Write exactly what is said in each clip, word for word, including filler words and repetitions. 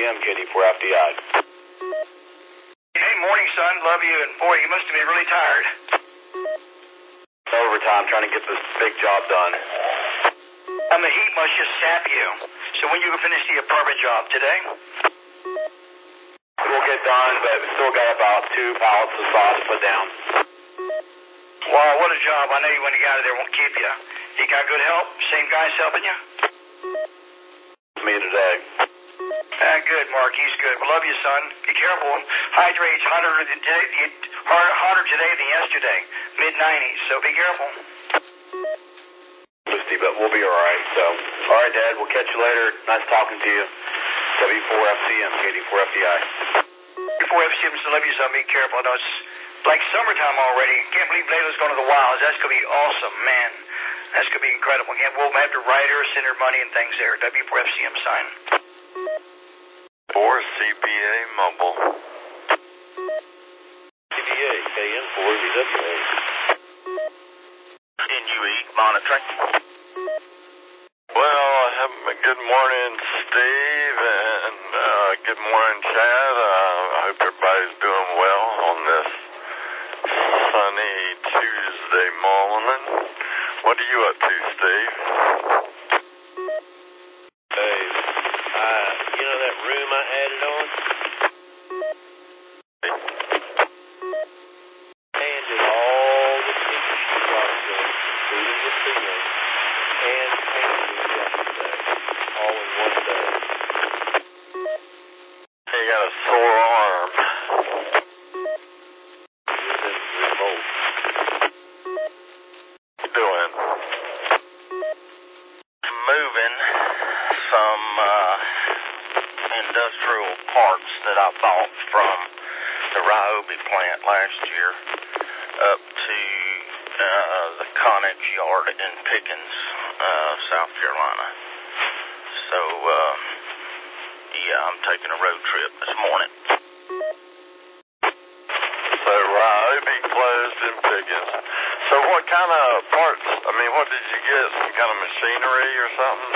M, K D four F D I. Hey, morning, son. Love you. And boy, you must have been really tired. Overtime trying to get this big job done. And the heat must just sap you. So when you finish the apartment job today? It will get done, but we still got about two pallets of sauce to put down. Wow, what a job. I know you when you got out of there won't keep you. You got good help? Same guys helping you? Me today. Ah, good, Mark. He's good. We love you, son. Be careful. Hydrate's hotter today, hotter today than yesterday. mid nineties, so be careful. But we'll be all right. So, all right, Dad. We'll catch you later. Nice talking to you. W four F C M, K D four F D I. W four F C M, so love you, son. Be careful. I know it's like summertime already. Can't believe Layla's going to the wilds. That's going to be awesome, man. That's going to be incredible. Again, we'll have to write her, send her money and things there. W four F C M sign. four C P A Mobile. C D A, K N four V W A. N U E monitoring. Well, good morning, Steve, and uh, good morning, Chad. Uh, I hope everybody's doing well on this sunny Tuesday morning. What are you up to, Steve? Hey, uh, you know that room I added on? Handed all the picture sheetrock in, including the ceiling, and painted yesterday, all in one day. You got a sore arm. This is remote. What you doing? Moving some uh, industrial parts that I bought from the Ryobi plant last year up to uh, the Connex yard in Pickens, uh, South Carolina. So, uh, yeah, I'm taking a road trip this morning. So, Ryobi closed in Pickens. So what kind of parts, I mean, what did you get? Some kind of machinery or something?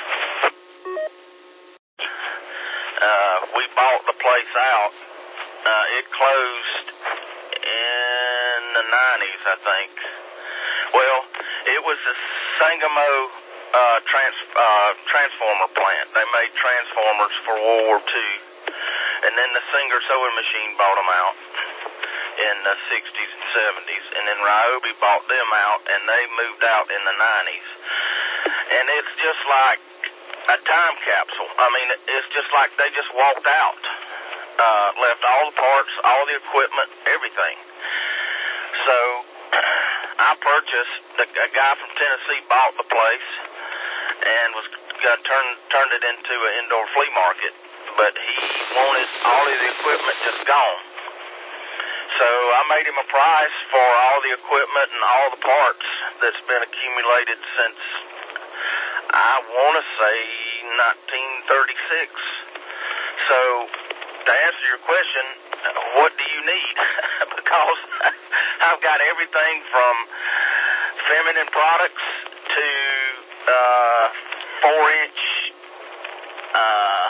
Uh, we bought the place out. Uh, it closed in the nineties, I think. Well, it was a Sangamo uh, trans, uh, transformer plant. They made transformers for World War Two. And then the Singer sewing machine bought them out in the sixties and seventies, and then Ryobi bought them out, and they moved out in the nineties. And it's just like a time capsule. I mean, it's just like they just walked out, uh, left all the parts, all the equipment, everything. So I purchased, the, a guy from Tennessee bought the place and was going to turn, turned it into an indoor flea market, but he wanted all of the equipment just gone. So I made him a price for all the equipment and all the parts that's been accumulated since, I want to say, nineteen thirty-six. So to answer your question, what do you need? Because I've got everything from feminine products to uh, four-inch uh,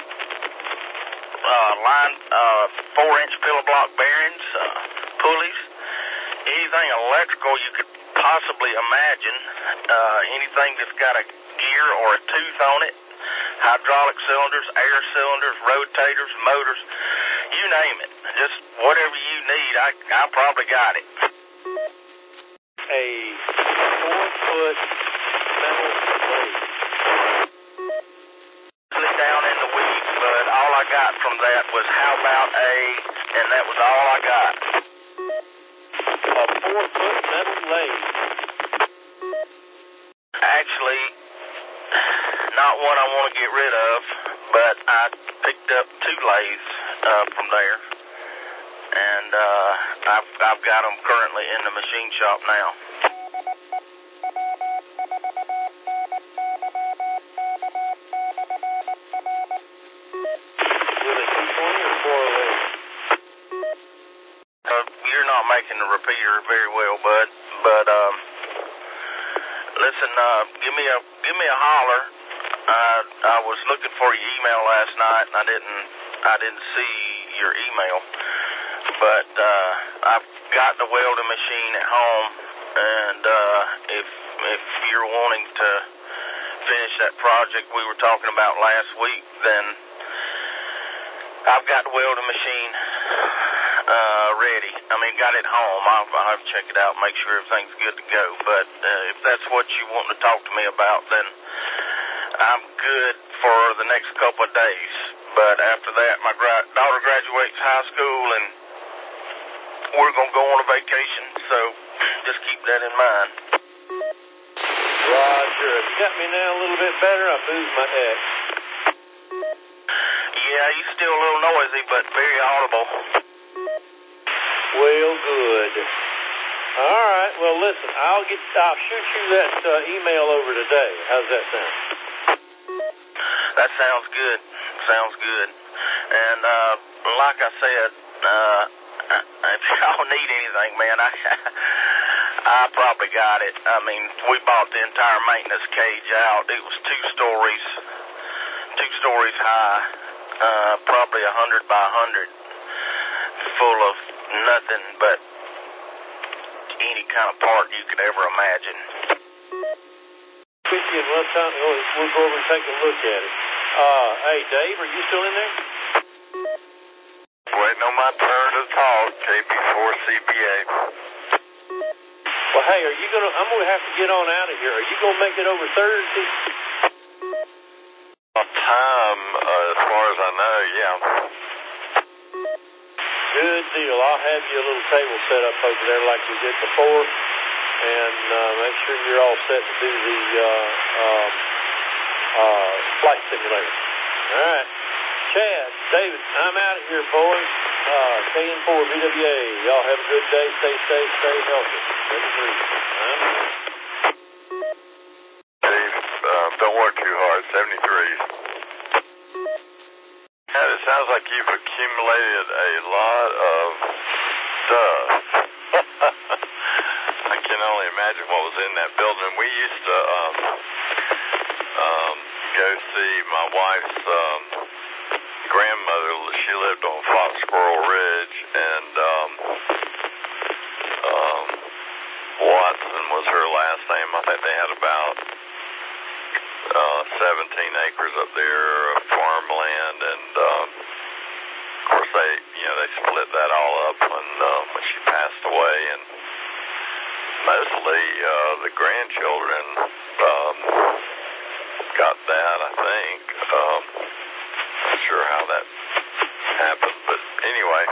uh, line, uh, four-inch pillow block bearings, uh, pulleys, anything electrical you could possibly imagine, uh, anything that's got a gear or a tooth on it, hydraulic cylinders, air cylinders, rotators, motors, you name it. Just whatever you need, I, I probably got it. A four-foot metal blade. Down in the weeds, but all I got from that was how about a, and that was all I got. A four-foot metal blade. Actually, not one I want to get rid of, but I picked up two lathes uh, from there, and uh, I've, I've got them currently in the machine shop now. Making the repeater very well, bud. But um, listen, uh, give me a give me a holler I I was looking for your email last night, and I didn't I didn't see your email. But uh, I've got the welding machine at home, and uh, if if you're wanting to finish that project we were talking about last week, then I've got the welding machine uh, ready. I mean, got it home. I'll, I'll have to check it out and make sure everything's good to go. But uh, if that's what you want to talk to me about, then I'm good for the next couple of days. But after that, my gra- daughter graduates high school, and we're going to go on a vacation. So just keep that in mind. Roger. Have you got me now a little bit better? I moved my X. Yeah, you're still a little noisy, but very audible. Well, good. All right. Well, listen, I'll get. I'll shoot you that uh, email over today. How's that sound? That sounds good. Sounds good. And uh, like I said, uh, if y'all need anything, man, I I probably got it. I mean, we bought the entire maintenance cage out. It was two stories, two stories high, uh, probably a hundred by a hundred, full of nothing but any kind of part you could ever imagine. Quickly, and one time we'll, we'll go over and take a look at it. Uh, hey, Dave, are you still in there? Waiting on my turn to talk, K B four C B A. Well, hey, are you gonna? I'm gonna have to get on out of here. Are you gonna make it over Thursday? On time, uh, as far as I know, yeah. Good deal. I'll have you a little table set up over there like we did before, and uh, make sure you're all set to do the uh, um, uh, flight simulator. All right. Chad, David, I'm out of here, boys. Uh, K N four V W A. Y'all have a good day. Stay safe. Stay healthy. seventy-three. I'm here. Dave, uh, don't work too hard. seventy-three. And it sounds like you've accumulated a lot of stuff. I can only imagine what was in that building. We used to um, um, go see my wife's um, grandmother. She lived on Fox Squirrel Ridge, and um, um, Watson was her last name. I think they had about uh, seventeen acres up there of farmland, and um, of course they, you know, they split that all up when uh, when she passed away, and mostly uh, the grandchildren um, got that. I think. Um, not sure how that happened, but anyway.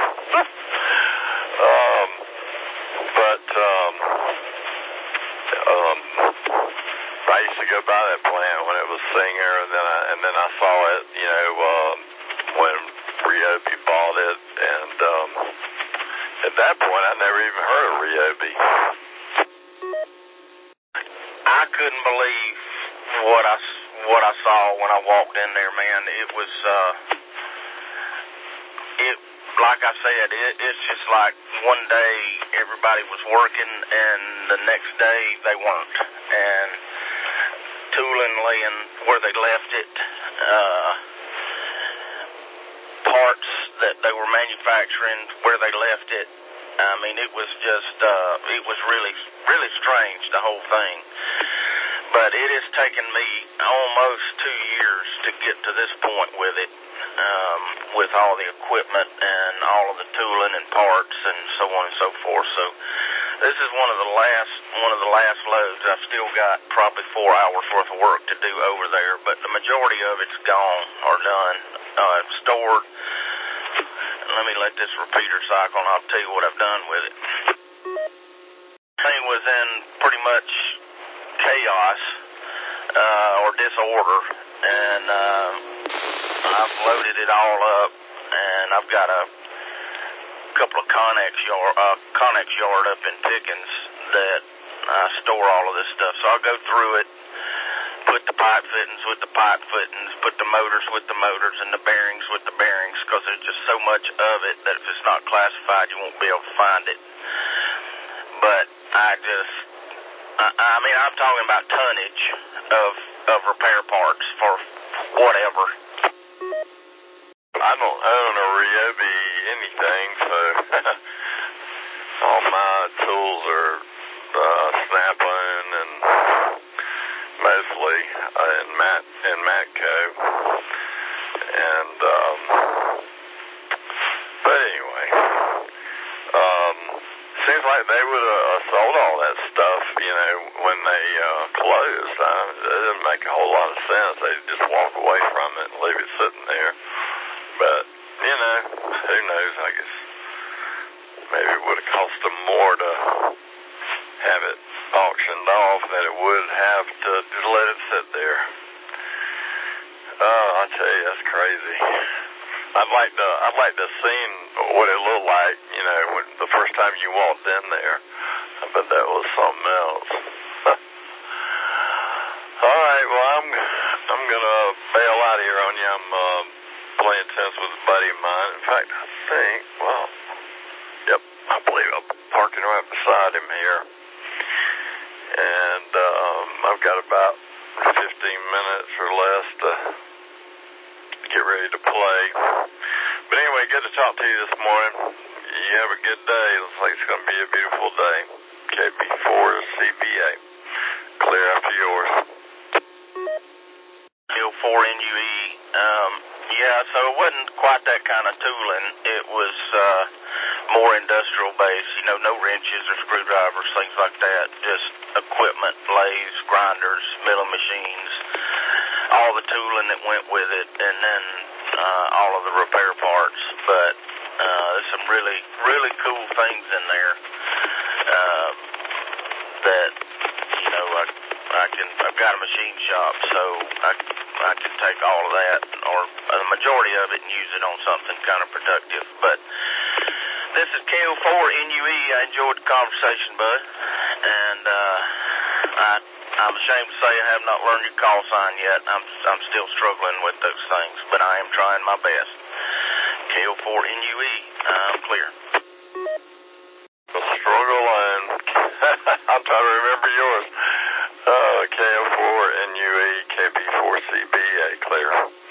um, but um, um, I used to go by that plant when it was Singer, and then I and then I saw it, you know, um, when Ryobi bought it, and um, at that point I never even heard of Ryobi. I couldn't believe what I what I saw when I walked in there, man. It was uh, it like I said, it, it's just like one day everybody was working, and the next day they weren't, and tooling laying where they left it, uh, parts that they were manufacturing where they left it. I mean, it was just, uh, it was really, really strange, the whole thing. But it has taken me almost two years to get to this point with it, um, with all the equipment and all of the tooling and parts and so on and so forth. So this is one of the last, one of the last loads. I've still got probably four hours worth of work to do over there, but the majority of it's gone or done, uh, stored. Let me let this repeater cycle, and I'll tell you what I've done with it. Thing was in pretty much chaos uh, or disorder, and uh, I've loaded it all up, and I've got a couple of Connex yard, uh, Connex yard up in Pickens that I store all of this stuff. So I'll go through it, put the pipe fittings with the pipe fittings, put the motors with the motors, and the bearings with the bearings, because there's just so much of it that if it's not classified, you won't be able to find it. But I just, I, I mean, I'm talking about tonnage of of repair parts for whatever. I don't own a Ryobi anything, so all my tools are uh, Snap-on and mostly uh, in Mat in Matco, and um, but anyway, um, seems like they would have uh, sold all that stuff, you know, when they uh, closed. Uh, it didn't make a whole lot of sense. They just walk away from it and leave it sitting there. But you know, who knows? I guess maybe it would have cost them more to have it auctioned off than it would have to just let it sit there. Oh, I tell you, that's crazy. I'd like to, I'd like to have seen what it looked like, you know, when the first time you walked in there. I bet that was something else. All right, well, I'm, I'm gonna bail out of here on you. I'm uh, playing tennis with a buddy of mine. In fact, I think, well, yep, I believe I'm parking right beside him here. And um, I've got about fifteen minutes or less to get ready to play. But anyway, good to talk to you this morning. You have a good day. Looks like it's going to be a beautiful day. K B four C B A. Clear after yours. K O four N U E. Um, yeah, so it wasn't quite that kind of tooling. It was uh, more industrial based, you know, no wrenches or screwdrivers, things like that. Just equipment, lathes, grinders, milling machines, all the tooling that went with it, and then uh, all of the repair parts. But uh, there's some really, really cool things in there uh, that, you know, I, I can, I've got a machine shop, so I, I can take all of that, or a majority of it, and use it on something kind of productive. But this is K O four N U E. I enjoyed the conversation, bud. And uh, I, I'm ashamed to say I have not learned your call sign yet. I'm, I'm still struggling with those things, but I am trying my best. K O four N U E. I'm clear. Struggle on. I'm trying to remember yours. Uh, K O four N U E, K B four C B A, clear.